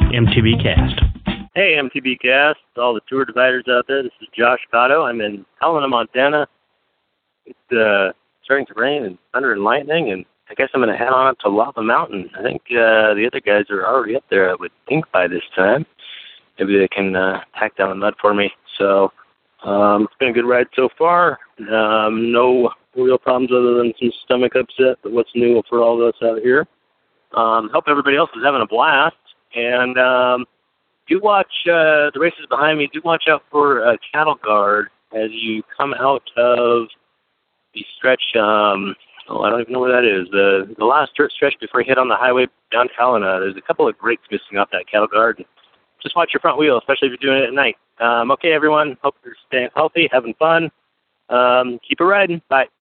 MTB Cast. Hey, MTB Cast, all the tour dividers out there. This is Josh Cotto. I'm in Helena, Montana. It's starting to rain and thunder and lightning, and I guess I'm going to head on up to Lava Mountain. I think the other guys are already up there, I would think, by this time. Maybe they can pack down the mud for me. So it's been a good ride so far. No real problems other than some stomach upset, but what's new for all of us out here. Hope everybody else is having a blast. And do watch the races behind me. Do watch out for a cattle guard as you come out of the stretch. I don't even know where that is. The last dirt stretch before you hit on the highway down to Helena. There's a couple of grates missing off that cattle guard. Just watch your front wheel, especially if you're doing it at night. Okay, everyone. Hope you're staying healthy, having fun. Keep it riding. Bye.